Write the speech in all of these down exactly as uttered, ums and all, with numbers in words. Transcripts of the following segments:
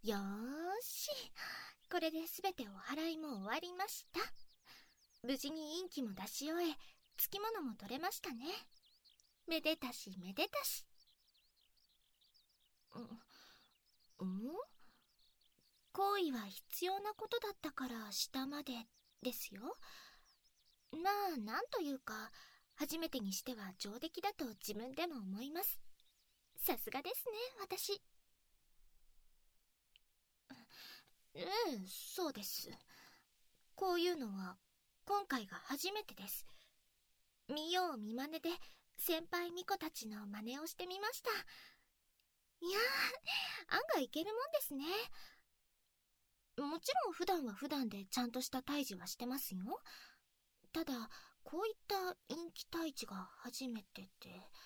よーし。これで全てお祓いも終わりました。無事に陰気も出し終え、つきものも取れましたね。めでたしめでたし。んん行為は必要なことだったからしたまでですよ。まあ、なんというか、初めてにしては上出来だと自分でも思います。さすがですね、私。ええ、そうです。こういうのは今回が初めてです。見よう見まねで先輩巫女たちの真似をしてみました。いやー、案外いけるもんですね。もちろん普段は普段でちゃんとした退治はしてますよ。ただ、こういった陰気退治が初めてで。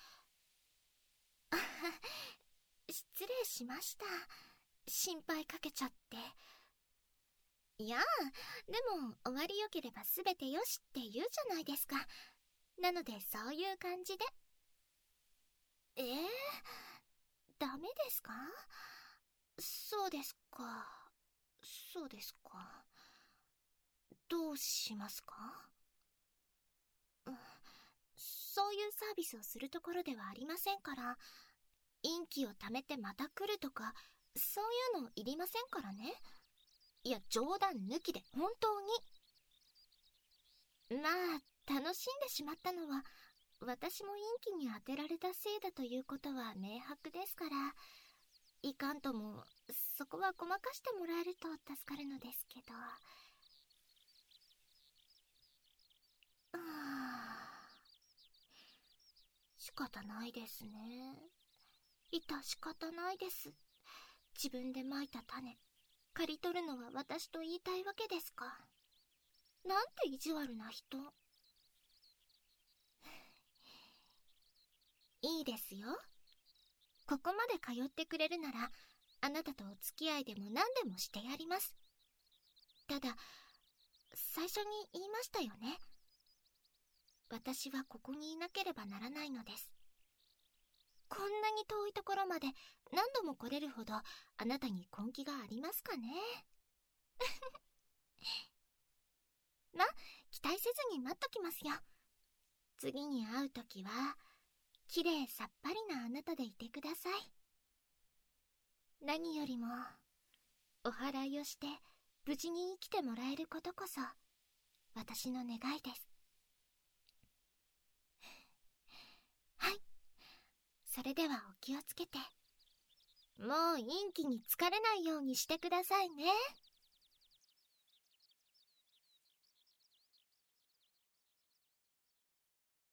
失礼しました。心配かけちゃって。いやー、でも終わりよければすべてよしって言うじゃないですか。なのでそういう感じで。えー、ダメですか？そうですか。そうですか。どうしますか？うん、そういうサービスをするところではありませんから、陰気を貯めてまた来るとか、そういうのいりませんからね。いや、冗談抜きで本当に。まあ、楽しんでしまったのは、私も陰気に当てられたせいだということは明白ですから、いかんとも、そこはごまかしてもらえると助かるのですけど。うーん、仕方ないですね。いた仕方ないです。自分でまいた種、刈り取るのは私と言いたいわけですか。なんて意地悪な人。いいですよ。ここまで通ってくれるなら、あなたとお付き合いでも何でもしてやります。ただ、最初に言いましたよね。私はここにいなければならないのです。こんなに遠いところまで何度も来れるほどあなたに根気がありますかね。ま、期待せずに待っときますよ。次に会うときは、きれいさっぱりなあなたでいてください。何よりも、お祓いをして無事に生きてもらえることこそ、私の願いです。はい。それではお気をつけて。もう陰気に疲れないようにしてくださいね。